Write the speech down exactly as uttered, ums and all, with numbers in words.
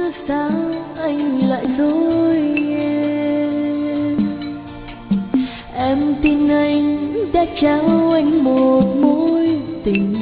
sao anh lại dối em. Em tin anh đã trao anh một mối tình